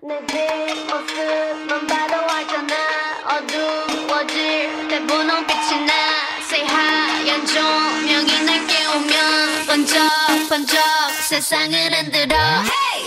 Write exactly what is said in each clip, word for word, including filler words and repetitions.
내 뒷모습만 봐도 알잖아. 어두워질 때 분홍빛이 나. Say 하얀 조명이 날 깨우면 번쩍번쩍 세상을 흔들어. Hey!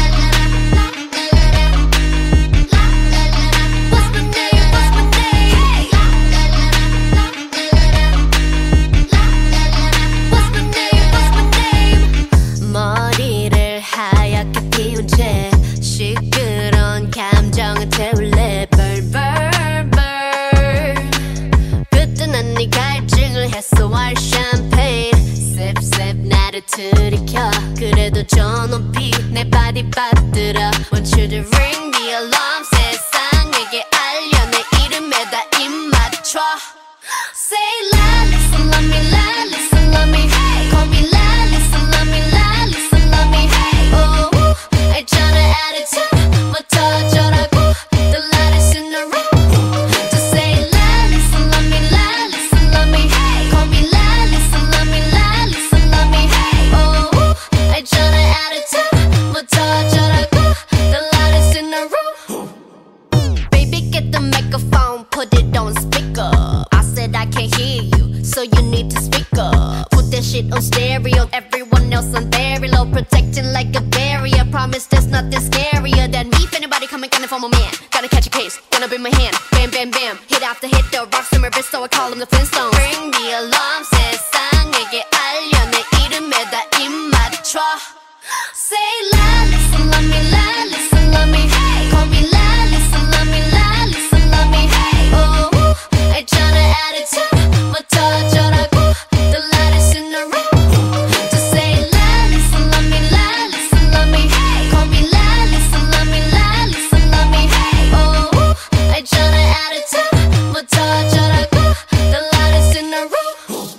머리를 하얗게 피운 채 시끄러운 감정을 태울래. Burn burn burn. 그때 난 네 갈증을 해소할 샴페인. Sip sip 나를 들이켜. 그래도 저 높이 내 발이 빠뜨려. Want you to ring the alarm. 세상에게 알려 내 이름에다 입 맞춰. Say la, listen, love me, la, listen, love me, hey. Call me la, listen, love me, la, listen, love me, hey. Oh, 알잖아 attitude, 뭐 터져라고. The loudest in the room. Just say la, listen, love me, la, listen, love me, hey. Call me la, listen, love me, la, listen, love me, hey. Oh, 알잖아 attitude, 뭐 터져라고. The loudest in the room. Baby, get the microphone, put it on speaker. I can't hear you, so you need to speak up. Put that shit on stereo, everyone else on very low. Protecting like a barrier, promise there's nothing scarier than me. If anybody coming coming for my man, gotta catch a case, gonna be my hand. Bam bam bam, hit after hit, the rocks in my wrist, so I call them the Flintstones. Ring the alarm, 세상에게 알려 내 이름에다 입 맞춰. Say la, listen, love me, la, listen, love me, hey. Call me la, listen, love me, la, listen, love me, hey. Oh, 알잖아 attitude, 뭐 터져라고. The loudest in the room. Just say la, listen, love me, la, listen, love me, hey. Call me la, listen, love me, la, listen, love me, hey. Oh, 알잖아 attitude, 뭐 터져라고. The loudest in the room.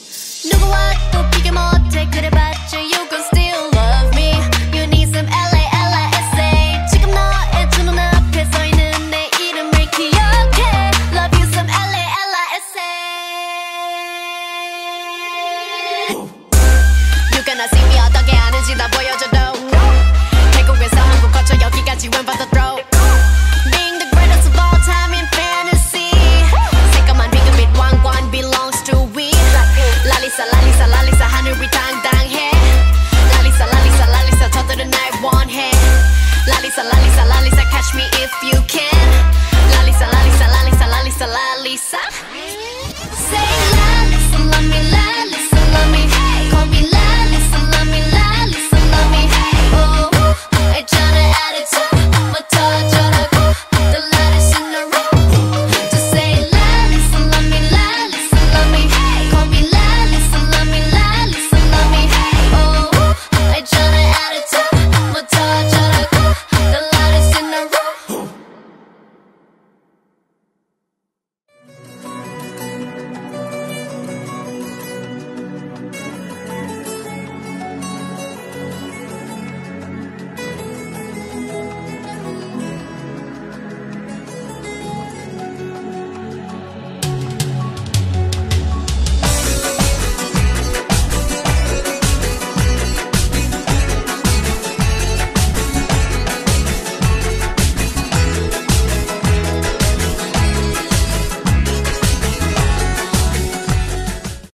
누구와도 비교 못해 그래봤자 you gon' still love me. You need some L A L I S A. 지금 너의 두 눈앞에 서 있는 내 이름을 기억해. Love you some L A L I S A. You gonna see me 어떻게 하는지 다 보여줘도. 태국에서 한국 거쳐 여기까지 when but the throw. Being the greatest of all time in fantasy. 새까만 비그빛 왕관 belongs to we. 랄리사 랄리사 랄리사 하늘이 당당해. 랄리사 랄리사 랄리사 저들은 날 원해. 랄리사 랄리사 랄리사 catch me if you can. 랄리사 랄리사 랄리사 랄리사 랄리사. Say la, listen, love me, la, listen, love me, hey. Call me la, listen, love me, la, listen, love me, hey. Oh, 알잖아 attitude.